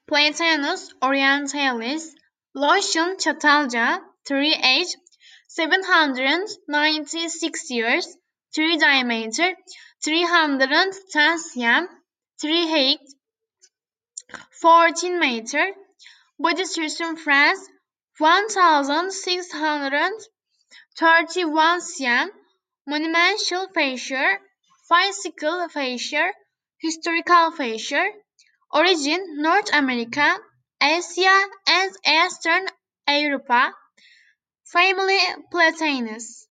Platanus orientalis, Lucian Catalga, 3 age, 796 years, 3 diameter, 310 cm, 3 height, 14 meter, body circumference 1631 cm, monumental feature, physical feature, historical feature, origin North America, Asia and Eastern Europe, family Platanus.